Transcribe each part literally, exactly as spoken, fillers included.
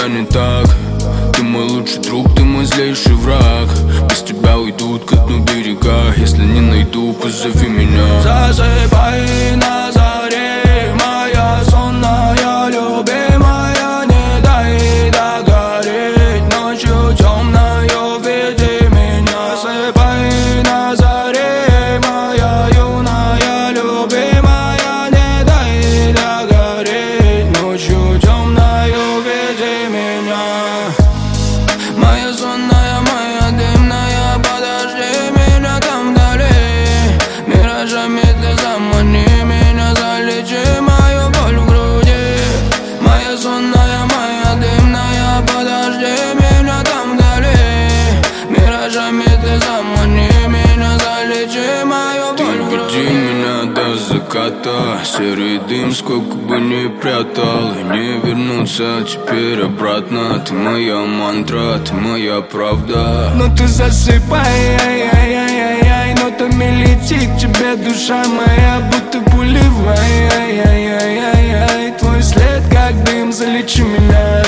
тебя не так. Ты мой лучший друг, ты мой злейший враг. Без тебя уйдут ко дну берега. Если не найду, позови меня. Засыпай на заре, моя сонная любимая. Не дай догореть ночью темною, веди меня. Засыпай на заре, моя юная любимая. Не дай догореть ночью темною, веди меня. Моя сонная, моя дымная, подожди меня там вдали. Миражами ты замани меня, залечи мою боль в груди. Моя сонная, моя дымная, подожди меня там вдали. Миражами ты замани меня, залечи мою боль в груди. Ты веди меня до заката, серый дым сколько бы ни прятал. И не вернуться теперь обратно. Ты моя мантра, ты моя правда. Но ты засыпай, ай-яй-яй-яй, нотами летит к тебе душа моя, будто пулевая, ай-яй-яй-яй. Твой след как дым, залечи меня.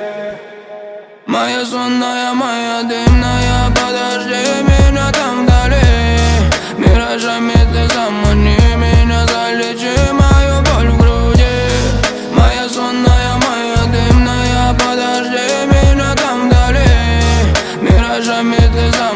Моя сонная, моя дымная, подожди меня там вдали. Миражами ты замани меня, залечи мою боль в груди. Моя сонная, моя дымная, подожди меня там вдали. Миражами ты замани.